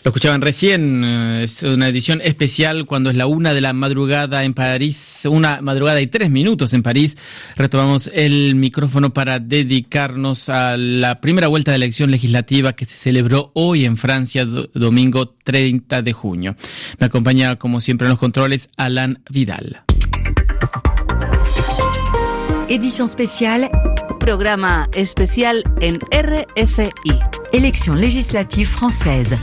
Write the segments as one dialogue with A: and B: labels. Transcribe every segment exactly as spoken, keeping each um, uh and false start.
A: Lo escuchaban recién, es una edición especial cuando es la una de la madrugada en París, una madrugada y tres minutos en París. Retomamos el micrófono para dedicarnos a la primera vuelta de elección legislativa que se celebró hoy en Francia, do, domingo treinta de junio. Me acompaña, como siempre, en los controles, Alan Vidal.
B: Edición especial, programa especial en R F I. Elección legislative française.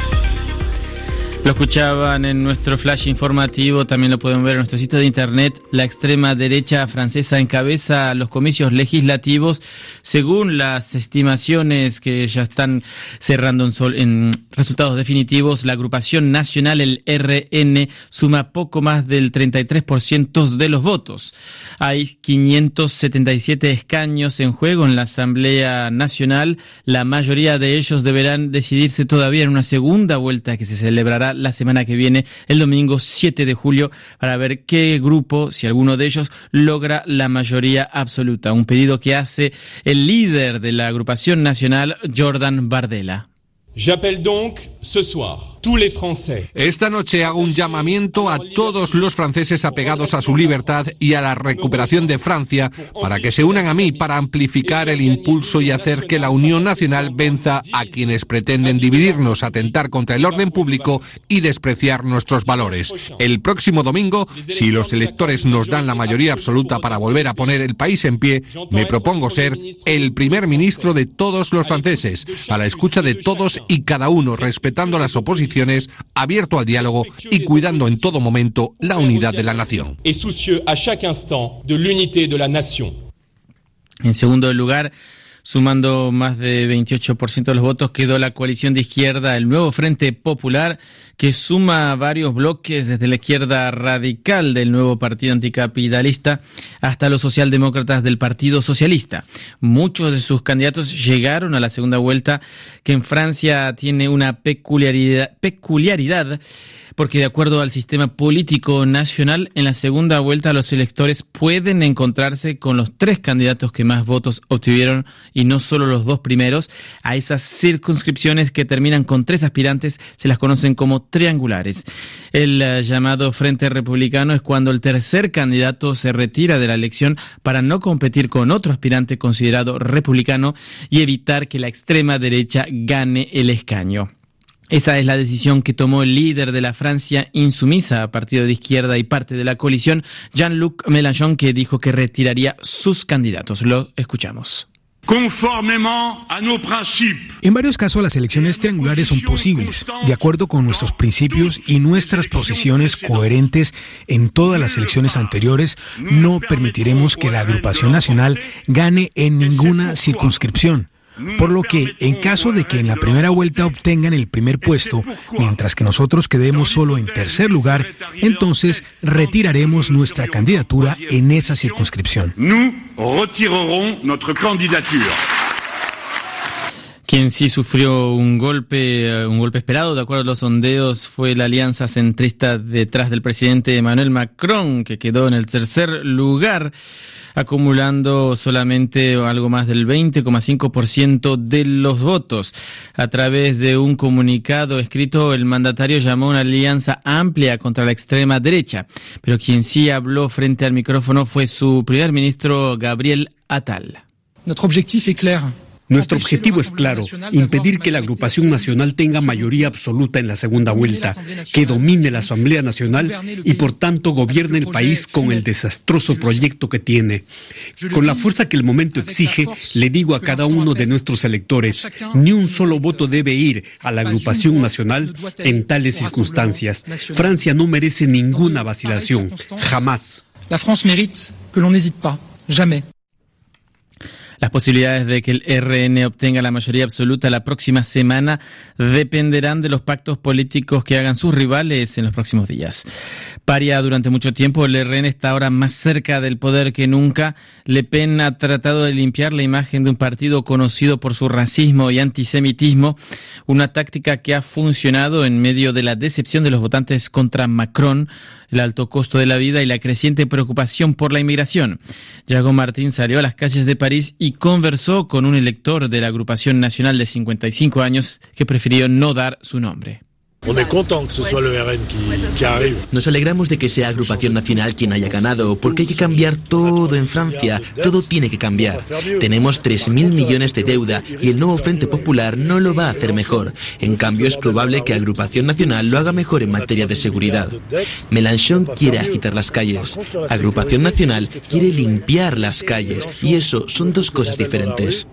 A: Lo escuchaban en nuestro flash informativo, también lo pueden ver en nuestro sitio de internet. La extrema derecha francesa encabeza los comicios legislativos. Según las estimaciones que ya están cerrando en, sol, en resultados definitivos, la agrupación nacional, el R N, suma poco más del treinta y tres por ciento de los votos. Hay quinientos setenta y siete escaños en juego en la Asamblea Nacional. La mayoría de ellos deberán decidirse todavía en una segunda vuelta que se celebrará la semana que viene, el domingo siete de julio, para ver qué grupo, si alguno de ellos, logra la mayoría absoluta. Un pedido que hace el líder de la agrupación nacional, Jordan Bardella.
C: J'appelle donc ce soir tous les Français.
D: Esta noche hago un llamamiento a todos los franceses apegados a su libertad y a la recuperación de Francia para que se unan a mí para amplificar el impulso y hacer que la Unión Nacional venza a quienes pretenden dividirnos, atentar contra el orden público y despreciar nuestros valores. El próximo domingo, si los electores nos dan la mayoría absoluta para volver a poner el país en pie, me propongo ser el primer ministro de todos los franceses, a la escucha de todos y cada uno, respetando las oposiciones, abierto al diálogo y cuidando en todo momento la unidad de la nación.
C: Et soucieux à chaque instant de l'unité de la nation.
A: En segundo lugar, sumando más de veintiocho por ciento de los votos, quedó la coalición de izquierda, el Nuevo Frente Popular, que suma varios bloques desde la izquierda radical del nuevo partido anticapitalista hasta los socialdemócratas del Partido Socialista. Muchos de sus candidatos llegaron a la segunda vuelta, que en Francia tiene una peculiaridad, peculiaridad porque de acuerdo al sistema político nacional, en la segunda vuelta los electores pueden encontrarse con los tres candidatos que más votos obtuvieron y no solo los dos primeros. A esas circunscripciones que terminan con tres aspirantes se las conocen como triangulares. El uh, llamado Frente Republicano es cuando el tercer candidato se retira de la elección para no competir con otro aspirante considerado republicano y evitar que la extrema derecha gane el escaño. Esa es la decisión que tomó el líder de la Francia insumisa, partido de izquierda y parte de la coalición, Jean-Luc Mélenchon, que dijo que retiraría sus candidatos. Lo escuchamos.
E: En varios casos las elecciones triangulares son posibles, de acuerdo con nuestros principios y nuestras posiciones coherentes en todas las elecciones anteriores. No permitiremos que la agrupación nacional gane en ninguna circunscripción. Por lo que, en caso de que en la primera vuelta obtengan el primer puesto, mientras que nosotros quedemos solo en tercer lugar, entonces retiraremos nuestra candidatura en esa circunscripción.
A: Quien sí sufrió un golpe, un golpe esperado, de acuerdo a los sondeos, fue la alianza centrista detrás del presidente Emmanuel Macron, que quedó en el tercer lugar, acumulando solamente algo más del veinte coma cinco por ciento de los votos. A través de un comunicado escrito, el mandatario llamó a una alianza amplia contra la extrema derecha, pero quien sí habló frente al micrófono fue su primer ministro Gabriel Attal.
F: Nuestro objetivo es claro.
G: Nuestro objetivo es claro, impedir que la agrupación nacional tenga mayoría absoluta en la segunda vuelta, que domine la Asamblea Nacional y por tanto gobierne el país con el desastroso proyecto que tiene. Con la fuerza que el momento exige, le digo a cada uno de nuestros electores, ni un solo voto debe ir a la agrupación nacional en tales circunstancias. Francia no merece ninguna vacilación, jamás.
F: La France mérite que l'on n'hésite pas, jamais.
A: Las posibilidades de que el R N obtenga la mayoría absoluta la próxima semana dependerán de los pactos políticos que hagan sus rivales en los próximos días. Paria durante mucho tiempo, el R N está ahora más cerca del poder que nunca. Le Pen ha tratado de limpiar la imagen de un partido conocido por su racismo y antisemitismo, una táctica que ha funcionado en medio de la decepción de los votantes contra Macron, el alto costo de la vida y la creciente preocupación por la inmigración. Yago Martín salió a las calles de París y conversó con un elector de la agrupación nacional de cincuenta y cinco años que prefirió no dar su nombre.
H: Nos alegramos de que sea Agrupación Nacional quien haya ganado, porque hay que cambiar todo en Francia, todo tiene que cambiar. Tenemos tres mil millones de deuda y el nuevo Frente Popular no lo va a hacer mejor. En cambio, es probable que Agrupación Nacional lo haga mejor en materia de seguridad. Mélenchon quiere agitar las calles. Agrupación Nacional quiere limpiar las calles, y eso son dos cosas diferentes.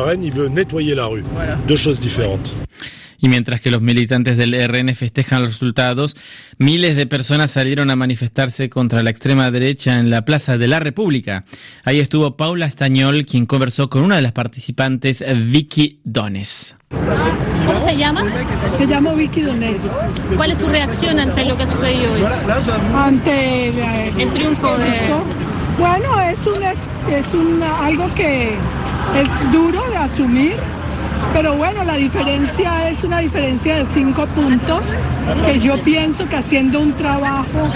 A: Y mientras que los militantes del R N festejan los resultados, miles de personas salieron a manifestarse contra la extrema derecha en la Plaza de la República. Ahí estuvo Paula Estañol, quien conversó con una de las participantes, Vicky Dones.
I: ¿Cómo se llama?
J: Me llamo Vicky Dones.
I: ¿Cuál es su reacción ante lo que ha sucedido hoy?
J: Ante eh,
I: el triunfo de...
J: Bueno, es, un, es, es un, algo que es duro de asumir. Pero bueno, la diferencia es una diferencia de cinco puntos, que yo pienso que haciendo un trabajo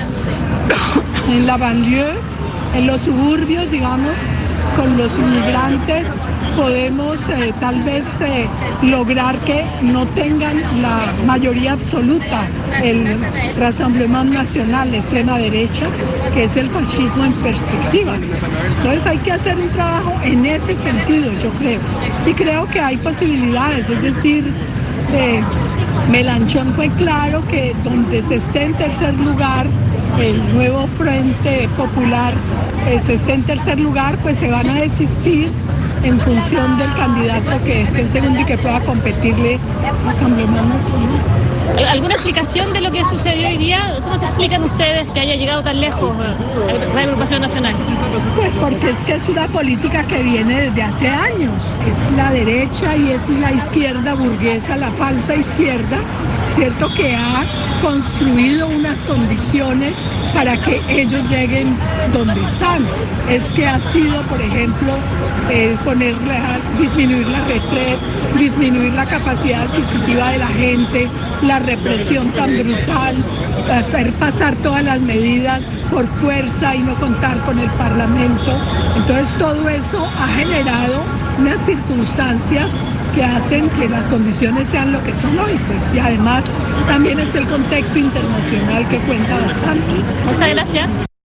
J: en la banlieue, en los suburbios, digamos, con los inmigrantes, podemos eh, tal vez eh, lograr que no tengan la mayoría absoluta el Rassemblement Nacional, la extrema derecha, que es el fascismo en perspectiva. Entonces hay que hacer un trabajo en ese sentido, yo creo. Y creo que hay posibilidades, es decir, eh, Mélenchon fue claro que donde se esté en tercer lugar, el nuevo Frente Popular eh, se esté en tercer lugar, pues se van a desistir en función del candidato que esté en segundo y que pueda competirle a Rassemblement Nacional.
I: ¿Alguna explicación de lo que sucedió hoy día? ¿Cómo se explican ustedes que haya llegado tan lejos la Agrupación Nacional?
J: Pues porque es que es una política que viene desde hace años. Es la derecha y es la izquierda burguesa, la falsa izquierda, ¿cierto? Que ha construido unas condiciones para que ellos lleguen donde están. Es que ha sido, por ejemplo, eh, poner, disminuir la retreta, disminuir la capacidad adquisitiva de la gente, la represión tan brutal, hacer pasar todas las medidas por fuerza y no contar con el Parlamento. Entonces todo eso ha generado unas circunstancias que hacen que las condiciones sean lo que son hoy, pues, y además también está el contexto internacional que cuenta bastante.
I: Muchas gracias.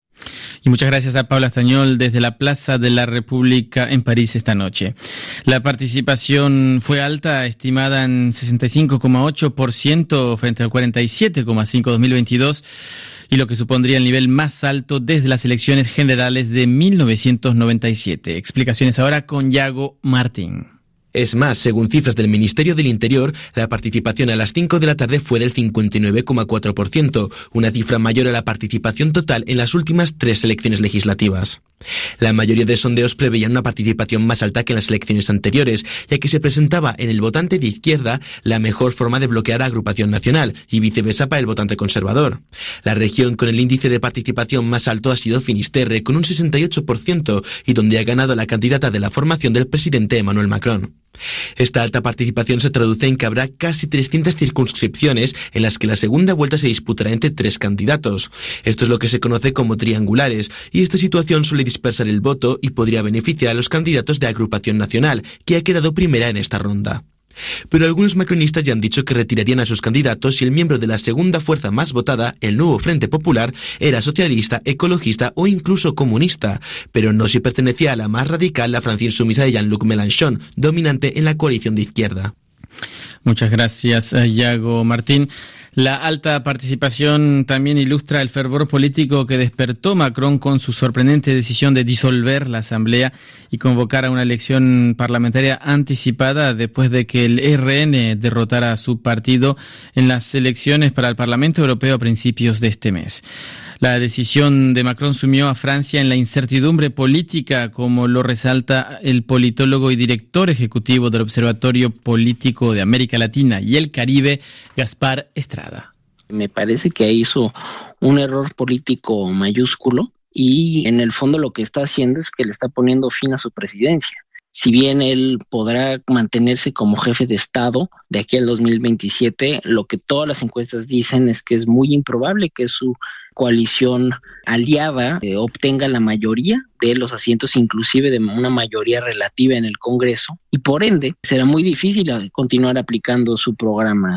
A: Y muchas gracias a Paula Estañol desde la Plaza de la República en París esta noche. La participación fue alta, estimada en sesenta y cinco coma ocho por ciento frente al cuarenta y siete coma cinco por ciento dos mil veintidós, y lo que supondría el nivel más alto desde las elecciones generales de mil novecientos noventa y siete. Explicaciones ahora con Yago Martín.
H: Es más, según cifras del Ministerio del Interior, la participación a las cinco de la tarde fue del cincuenta y nueve coma cuatro por ciento, una cifra mayor a la participación total en las últimas tres elecciones legislativas. La mayoría de sondeos preveían una participación más alta que en las elecciones anteriores, ya que se presentaba en el votante de izquierda la mejor forma de bloquear a Agrupación Nacional y viceversa para el votante conservador. La región con el índice de participación más alto ha sido Finisterre, con un sesenta y ocho por ciento, y donde ha ganado la candidata de la formación del presidente Emmanuel Macron. Esta alta participación se traduce en que habrá casi trescientas circunscripciones en las que la segunda vuelta se disputará entre tres candidatos. Esto es lo que se conoce como triangulares, y esta situación suele dispersar el voto y podría beneficiar a los candidatos de Agrupación Nacional, que ha quedado primera en esta ronda. Pero algunos macronistas ya han dicho que retirarían a sus candidatos si el miembro de la segunda fuerza más votada, el nuevo Frente Popular, era socialista, ecologista o incluso comunista, pero no si pertenecía a la más radical, la Francia insumisa de Jean-Luc Mélenchon, dominante en la coalición de izquierda.
A: Muchas gracias, Yago Martín. La alta participación también ilustra el fervor político que despertó Macron con su sorprendente decisión de disolver la Asamblea y convocar a una elección parlamentaria anticipada después de que el R N derrotara a su partido en las elecciones para el Parlamento Europeo a principios de este mes. La decisión de Macron sumió a Francia en la incertidumbre política, como lo resalta el politólogo y director ejecutivo del Observatorio Político de América Latina y el Caribe, Gaspar Estrada.
K: Me parece que hizo un error político mayúsculo y en el fondo lo que está haciendo es que le está poniendo fin a su presidencia. Si bien él podrá mantenerse como jefe de Estado de aquí al dos mil veintisiete, lo que todas las encuestas dicen es que es muy improbable que su coalición aliada eh, obtenga la mayoría de los asientos, inclusive de una mayoría relativa en el Congreso, y por ende será muy difícil continuar aplicando su programa.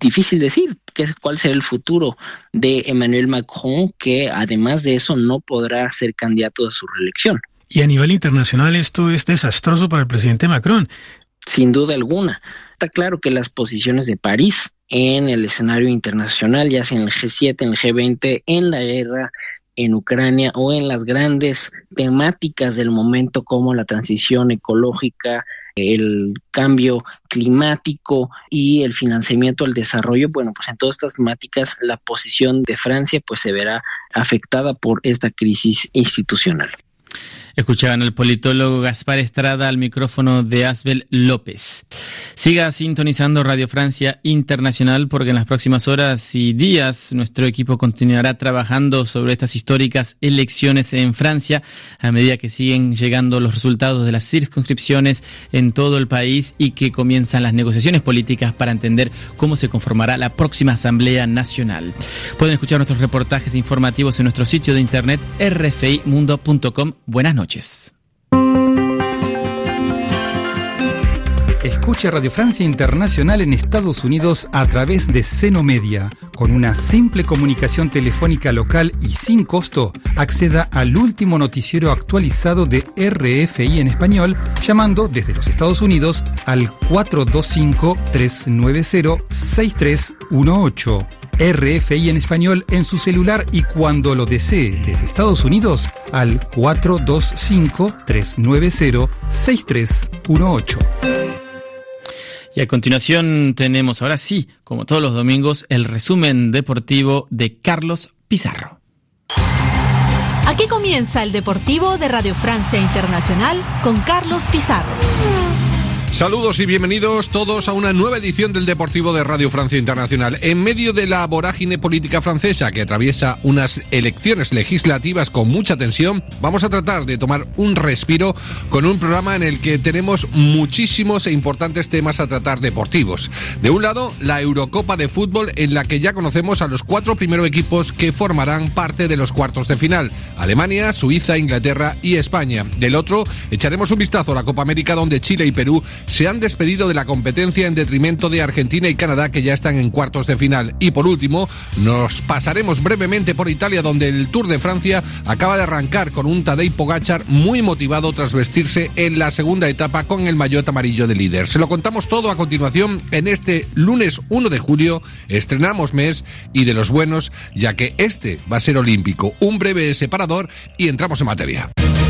K: difícil decir qué, cuál será el futuro de Emmanuel Macron, que además de eso no podrá ser candidato a su reelección.
E: Y a nivel internacional esto es desastroso para el presidente Macron.
K: Sin duda alguna. Está claro que las posiciones de París en el escenario internacional, ya sea en el G siete, en el G veinte, en la guerra en Ucrania o en las grandes temáticas del momento como la transición ecológica, el cambio climático y el financiamiento al desarrollo, bueno, pues en todas estas temáticas la posición de Francia pues se verá afectada por esta crisis institucional.
A: Escuchaban al politólogo Gaspar Estrada al micrófono de Asbel López. Siga sintonizando Radio Francia Internacional porque en las próximas horas y días nuestro equipo continuará trabajando sobre estas históricas elecciones en Francia a medida que siguen llegando los resultados de las circunscripciones en todo el país y que comienzan las negociaciones políticas para entender cómo se conformará la próxima Asamblea Nacional. Pueden escuchar nuestros reportajes informativos en nuestro sitio de internet r f i mundo punto com. Buenas noches. Noches.
L: Escucha Radio Francia Internacional en Estados Unidos a través de Seno Media. Con una simple comunicación telefónica local y sin costo, acceda al último noticiero actualizado de R F I en español, llamando desde los Estados Unidos al cuatro dos cinco, tres nueve cero, seis tres uno ocho. R F I en español en su celular y cuando lo desee desde Estados Unidos al cuatro dos cinco, tres nueve cero, seis tres uno ocho.
A: Y a continuación tenemos, ahora sí, como todos los domingos, el resumen deportivo de Carlos Pizarro.
M: Aquí comienza el Deportivo de Radio Francia Internacional con Carlos Pizarro.
D: Saludos y bienvenidos todos a una nueva edición del Deportivo de Radio Francia Internacional. En medio de la vorágine política francesa que atraviesa unas elecciones legislativas con mucha tensión, vamos a tratar de tomar un respiro con un programa en el que tenemos muchísimos e importantes temas a tratar deportivos. De un lado, la Eurocopa de fútbol, en la que ya conocemos a los cuatro primeros equipos que formarán parte de los cuartos de final: Alemania, Suiza, Inglaterra y España. Del otro, echaremos un vistazo a la Copa América, donde Chile y Perú se han despedido de la competencia en detrimento de Argentina y Canadá, que ya están en cuartos de final. Y por último, nos pasaremos brevemente por Italia, donde el Tour de Francia acaba de arrancar con un Tadej Pogačar muy motivado tras vestirse en la segunda etapa con el maillot amarillo de líder. Se lo contamos todo a continuación en este lunes uno de julio. Estrenamos mes y de los buenos, ya que este va a ser olímpico. Un breve separador y entramos en materia.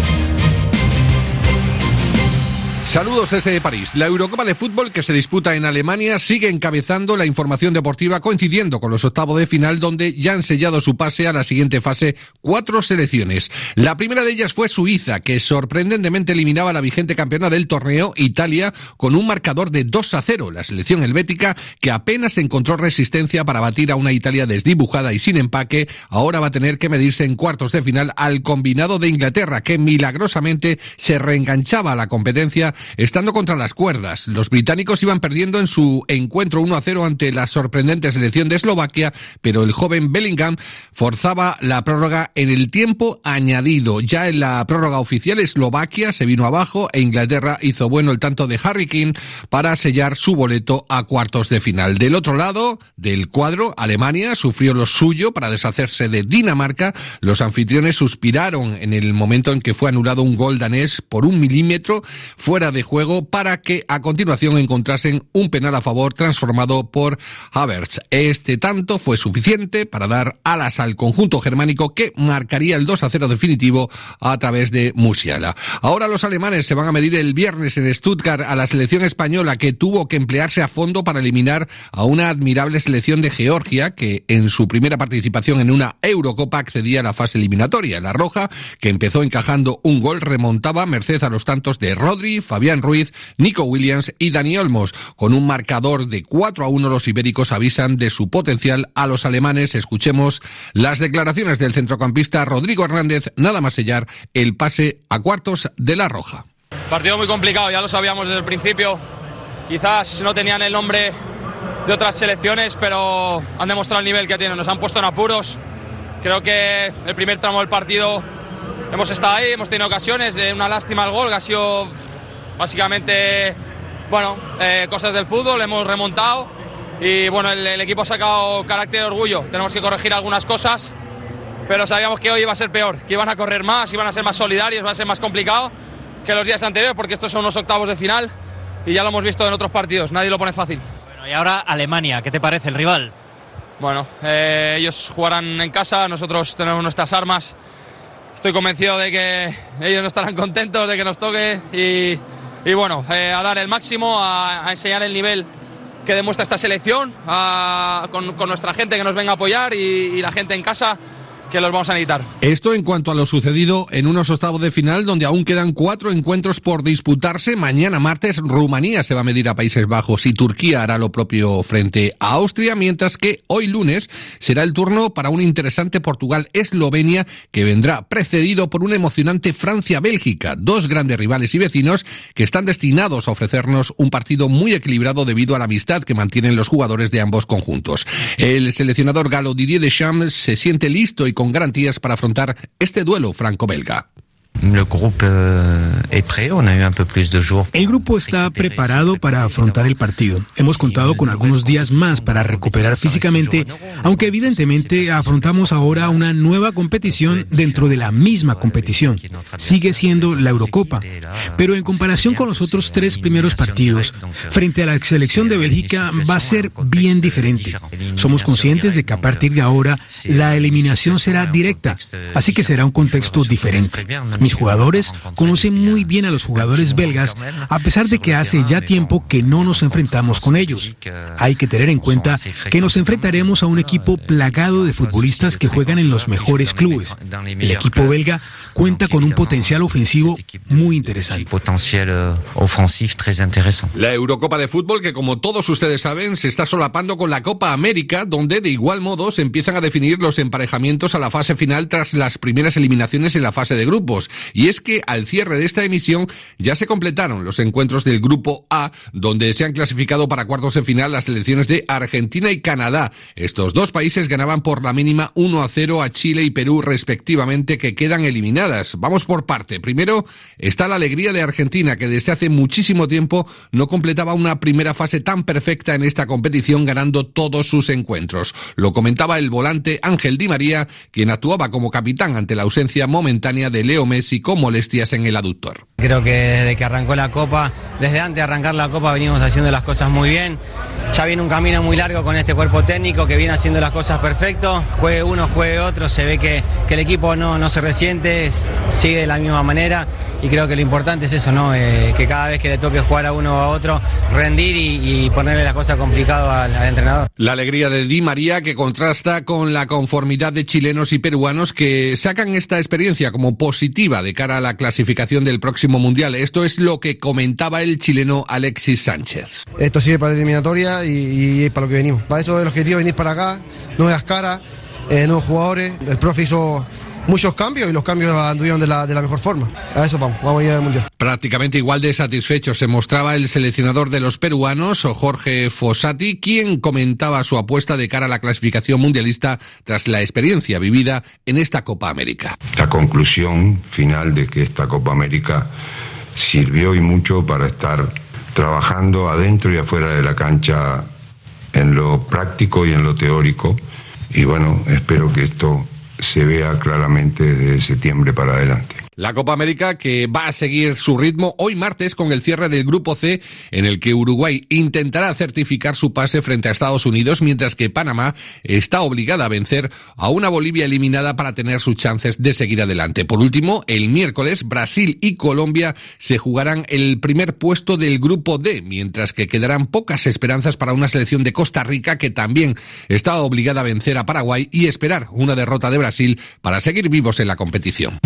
D: Saludos desde París. La Eurocopa de fútbol, que se disputa en Alemania, sigue encabezando la información deportiva, coincidiendo con los octavos de final, donde ya han sellado su pase a la siguiente fase cuatro selecciones. La primera de ellas fue Suiza, que sorprendentemente eliminaba a la vigente campeona del torneo, Italia, con un marcador de dos a cero. La selección helvética, que apenas encontró resistencia para batir a una Italia desdibujada y sin empaque, ahora va a tener que medirse en cuartos de final al combinado de Inglaterra, que milagrosamente se reenganchaba a la competencia estando contra las cuerdas. Los británicos iban perdiendo en su encuentro uno a cero ante la sorprendente selección de Eslovaquia, pero el joven Bellingham forzaba la prórroga en el tiempo añadido. Ya en la prórroga oficial, Eslovaquia se vino abajo e Inglaterra hizo bueno el tanto de Harry Kane para sellar su boleto a cuartos de final. Del otro lado del cuadro, Alemania sufrió lo suyo para deshacerse de Dinamarca. Los anfitriones suspiraron en el momento en que fue anulado un gol danés por un milímetro fuera de juego para que a continuación encontrasen un penal a favor transformado por Havertz. Este tanto fue suficiente para dar alas al conjunto germánico, que marcaría el dos a cero definitivo a través de Musiala. Ahora los alemanes se van a medir el viernes en Stuttgart a la selección española, que tuvo que emplearse a fondo para eliminar a una admirable selección de Georgia, que en su primera participación en una Eurocopa accedía a la fase eliminatoria. La roja, que empezó encajando un gol, remontaba merced a los tantos de Rodri, Fabián Ruiz, Nico Williams y Dani Olmos. Con un marcador de cuatro a uno, los ibéricos avisan de su potencial a los alemanes. Escuchemos las declaraciones del centrocampista Rodrigo Hernández, nada más sellar el pase a cuartos de la roja.
N: Partido muy complicado, ya lo sabíamos desde el principio. Quizás no tenían el nombre de otras selecciones, pero han demostrado el nivel que tienen. Nos han puesto en apuros. Creo que el primer tramo del partido hemos estado ahí, hemos tenido ocasiones. Una lástima el gol, que ha sido básicamente, bueno, eh, cosas del fútbol. Hemos remontado, y bueno, el, el equipo ha sacado carácter de orgullo. Tenemos que corregir algunas cosas, pero sabíamos que hoy iba a ser peor, que iban a correr más, iban a ser más solidarios, va a ser más complicado que los días anteriores, porque estos son unos octavos de final y ya lo hemos visto en otros partidos, nadie lo pone fácil.
O: Bueno, y ahora Alemania, ¿qué te parece el rival?
N: Bueno, eh, ellos jugarán en casa, nosotros tenemos nuestras armas. Estoy convencido de que ellos no estarán contentos de que nos toque y, y bueno, eh, a dar el máximo, a, a enseñar el nivel que demuestra esta selección, a, con, con nuestra gente que nos venga a apoyar y, y la gente en casa, que los vamos a necesitar.
D: Esto en cuanto a lo sucedido en unos octavos de final donde aún quedan cuatro encuentros por disputarse. Mañana martes Rumanía se va a medir a Países Bajos y Turquía hará lo propio frente a Austria, mientras que hoy lunes será el turno para un interesante Portugal-Eslovenia que vendrá precedido por una emocionante Francia-Bélgica, dos grandes rivales y vecinos que están destinados a ofrecernos un partido muy equilibrado debido a la amistad que mantienen los jugadores de ambos conjuntos. El seleccionador galo Didier Deschamps se siente listo y con garantías para afrontar este duelo franco-belga.
P: El grupo está preparado para afrontar el partido. Hemos contado con algunos días más para recuperar físicamente, aunque evidentemente afrontamos ahora una nueva competición dentro de la misma competición. Sigue siendo la Eurocopa, pero en comparación con los otros tres primeros partidos, frente a la selección de Bélgica va a ser bien diferente. Somos conscientes de que a partir de ahora la eliminación será directa, así que será un contexto diferente. Mis jugadores conocen muy bien a los jugadores belgas, a pesar de que hace ya tiempo que no nos enfrentamos con ellos. Hay que tener en cuenta que nos enfrentaremos a un equipo plagado de futbolistas que juegan en los mejores clubes. El equipo belga cuenta con un potencial ofensivo muy interesante.
D: La Eurocopa de fútbol, que como todos ustedes saben, se está solapando con la Copa América, donde de igual modo se empiezan a definir los emparejamientos a la fase final tras las primeras eliminaciones en la fase de grupos. Y es que al cierre de esta emisión ya se completaron los encuentros del Grupo A, donde se han clasificado para cuartos de final las selecciones de Argentina y Canadá. Estos dos países ganaban por la mínima uno a cero a Chile y Perú respectivamente, que quedan eliminadas. Vamos por parte. Primero está la alegría de Argentina, que desde hace muchísimo tiempo no completaba una primera fase tan perfecta en esta competición, ganando todos sus encuentros. Lo comentaba el volante Ángel Di María, quien actuaba como capitán ante la ausencia momentánea de Leo Messi y con molestias en el aductor.
Q: Creo que desde que arrancó la Copa, desde antes de arrancar la Copa venimos haciendo las cosas muy bien. Ya viene un camino muy largo con este cuerpo técnico que viene haciendo las cosas perfecto. Juegue uno, juegue otro, se ve que, que el equipo no, no se resiente, sigue de la misma manera y creo que lo importante es eso, ¿no? Eh, que cada vez que le toque jugar a uno o a otro, rendir y, y ponerle las cosas complicadas al, al entrenador.
D: La alegría de Di María, que contrasta con la conformidad de chilenos y peruanos que sacan esta experiencia como positiva de cara a la clasificación del próximo Mundial. Esto es lo que comentaba el chileno Alexis Sánchez.
R: Esto sirve para la eliminatoria y, y para lo que venimos. Para eso el objetivo es venir para acá, nuevas caras, eh, nuevos jugadores. El profe hizo muchos cambios y los cambios anduvieron de la, de la mejor forma. A eso vamos, vamos a ir al Mundial.
D: Prácticamente igual de satisfecho se mostraba el seleccionador de los peruanos, Jorge Fossati, quien comentaba su apuesta de cara a la clasificación mundialista tras la experiencia vivida en esta Copa América.
S: La conclusión final de que esta Copa América sirvió y mucho para estar trabajando adentro y afuera de la cancha en lo práctico y en lo teórico. Y bueno, espero que esto se vea claramente desde septiembre para adelante.
D: La Copa América que va a seguir su ritmo hoy martes con el cierre del Grupo C, en el que Uruguay intentará certificar su pase frente a Estados Unidos, mientras que Panamá está obligada a vencer a una Bolivia eliminada para tener sus chances de seguir adelante. Por último, el miércoles, Brasil y Colombia se jugarán el primer puesto del Grupo D, mientras que quedarán pocas esperanzas para una selección de Costa Rica, que también está obligada a vencer a Paraguay y esperar una derrota de Brasil para seguir vivos en la competición.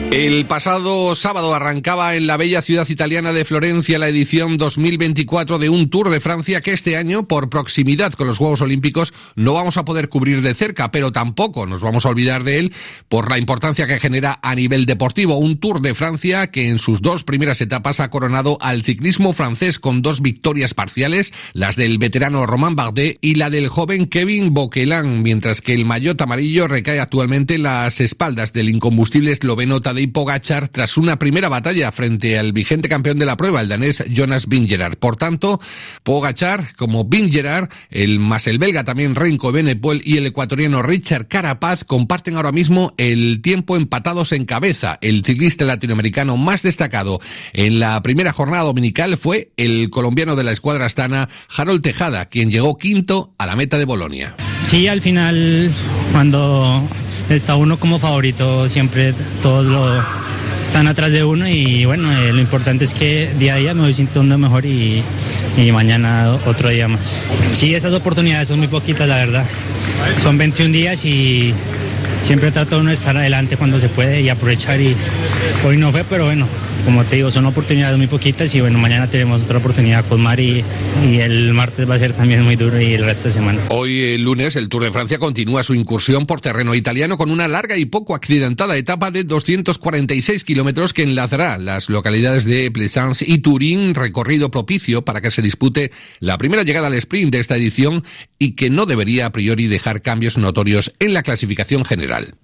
D: El pasado sábado arrancaba en la bella ciudad italiana de Florencia la edición dos mil veinticuatro de un Tour de Francia que este año, por proximidad con los Juegos Olímpicos, no vamos a poder cubrir de cerca, pero tampoco nos vamos a olvidar de él por la importancia que genera a nivel deportivo. Un Tour de Francia que en sus dos primeras etapas ha coronado al ciclismo francés con dos victorias parciales, las del veterano Romain Bardet y la del joven Kevin Bouquelin, mientras que el maillot amarillo recae actualmente en las espaldas del incombustible esloveno Tadej Pogačar tras una primera batalla frente al vigente campeón de la prueba, el danés Jonas Vingegaard. Por tanto, Pogačar como Vingegaard, el más el belga también Remco Evenepoel y el ecuatoriano Richard Carapaz comparten ahora mismo el tiempo empatados en cabeza. El ciclista latinoamericano más destacado en la primera jornada dominical fue el colombiano de la escuadra astana, Harold Tejada, quien llegó quinto a la meta de Bolonia.
T: Sí, al final, cuando está uno como favorito, siempre todos lo están atrás de uno y bueno, eh, lo importante es que día a día me voy sintiendo mejor y, y mañana otro día más. Sí, esas oportunidades son muy poquitas, la verdad. Son veintiún días y siempre trato uno de estar adelante cuando se puede y aprovechar, y hoy no fue, pero bueno, como te digo, son oportunidades muy poquitas y bueno, mañana tenemos otra oportunidad con Mar y, y el martes va a ser también muy duro y el resto de semana.
D: Hoy, el lunes, el Tour de Francia continúa su incursión por terreno italiano con una larga y poco accidentada etapa de doscientos cuarenta y seis kilómetros que enlazará las localidades de Plaisance y Turín, recorrido propicio para que se dispute la primera llegada al sprint de esta edición y que no debería a priori dejar cambios notorios en la clasificación general.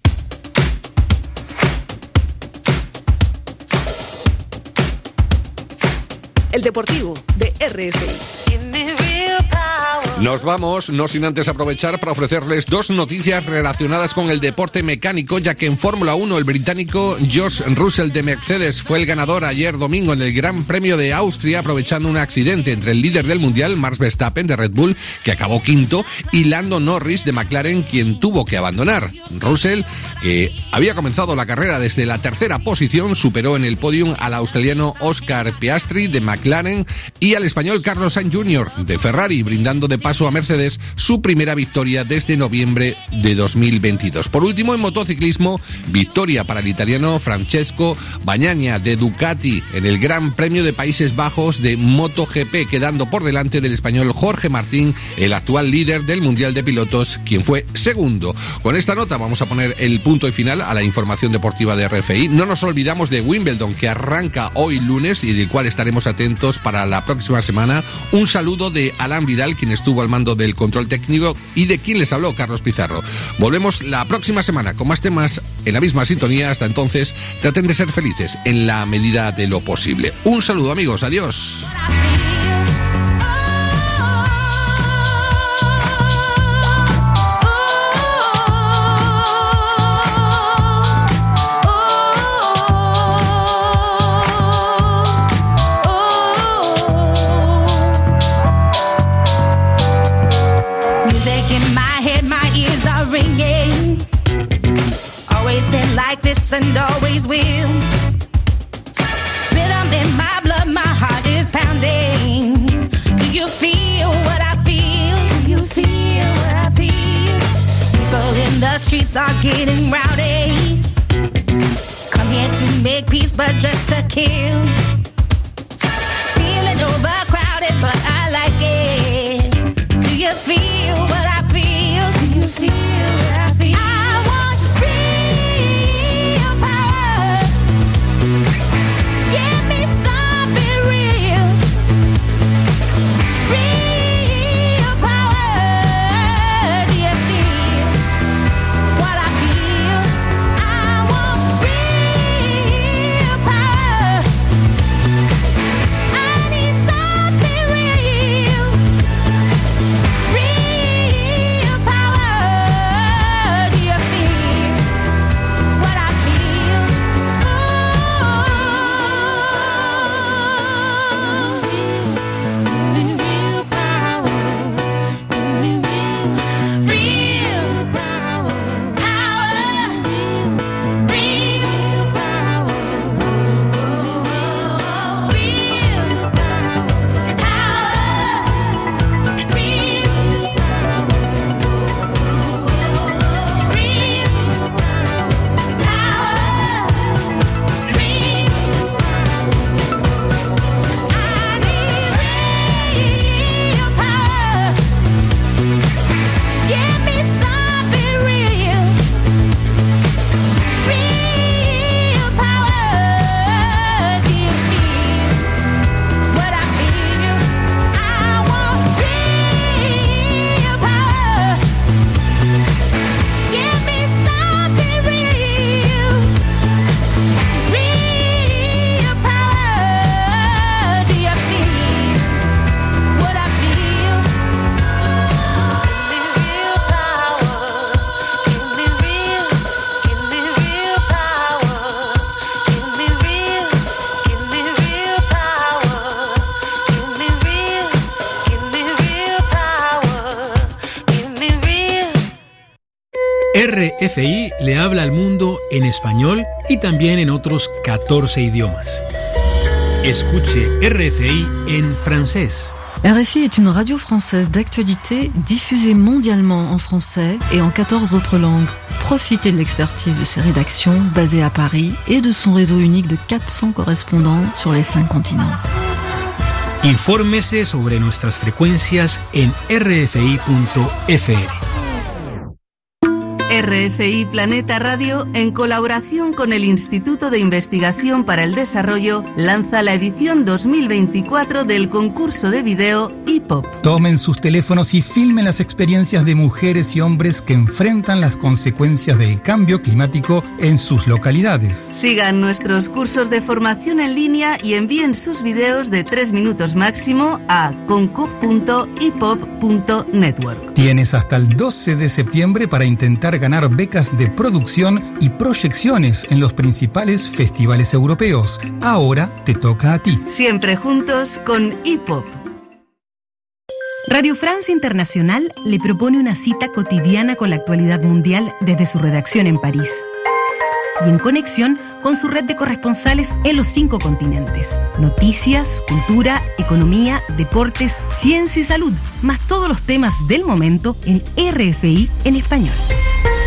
B: El Deportivo de R F I.
D: Nos vamos, no sin antes aprovechar para ofrecerles dos noticias relacionadas con el deporte mecánico, ya que en Fórmula uno el británico George Russell de Mercedes fue el ganador ayer domingo en el Gran Premio de Austria, aprovechando un accidente entre el líder del Mundial, Max Verstappen de Red Bull, que acabó quinto, y Lando Norris de McLaren, quien tuvo que abandonar. Russell, que había comenzado la carrera desde la tercera posición, superó en el podium al australiano Oscar Piastri de McLaren y al español Carlos Sainz junior de Ferrari, brindando de paso a Mercedes su primera victoria desde noviembre de dos mil veintidós. Por último, en motociclismo, victoria para el italiano Francesco Bagnaia de Ducati en el Gran Premio de Países Bajos de MotoGP, quedando por delante del español Jorge Martín, el actual líder del Mundial de Pilotos, quien fue segundo. Con esta nota vamos a poner el punto y final a la información deportiva de R F I. No nos olvidamos de Wimbledon, que arranca hoy lunes y del cual estaremos atentos para la próxima semana. Un saludo de Alan Vidal, quien estuvo al mando del control técnico, y de quien les habló, Carlos Pizarro. Volvemos la próxima semana con más temas en la misma sintonía. Hasta entonces, traten de ser felices en la medida de lo posible. Un saludo, amigos. Adiós.
U: And always will. Rhythm in my blood, my heart is pounding. Do you feel what I feel? Do you feel what I feel? People in the streets are getting rowdy. Come here to make peace, but just to kill. Feeling overcrowded, but I like it. Do you feel what I feel? Do you feel what I feel? I want give me something real, real power. Do you feel what I feel? I want real power.
E: R F I le habla al mundo en español y también en otros catorce idiomas. Escuche R F I en francés.
C: R F I est une radio française d'actualité diffusée mondialement en français et en quatorze autres langues. Profitez de l'expertise de ses rédactions basées à Paris et de son réseau unique de quatre cents correspondants sur les cinq continents.
E: Infórmese sobre nuestras frecuencias en r f i punto f r.
V: R F I Planeta Radio, en colaboración con el Instituto de Investigación para el Desarrollo, lanza la edición dos mil veinticuatro del concurso de video I P O P.
L: Tomen sus teléfonos y filmen las experiencias de mujeres y hombres que enfrentan las consecuencias del cambio climático en sus localidades.
V: Sigan nuestros cursos de formación en línea y envíen sus videos de tres minutos máximo a concours punto i pop punto network.
L: Tienes hasta el doce de septiembre para intentar ganar becas de producción y proyecciones en los principales festivales europeos. Ahora te toca a ti.
V: Siempre juntos con I P O P.
W: Radio Francia Internacional le propone una cita cotidiana con la actualidad mundial desde su redacción en París y en conexión con su red de corresponsales en los cinco continentes. Noticias, cultura, economía, deportes, ciencia y salud, más todos los temas del momento en R F I en español.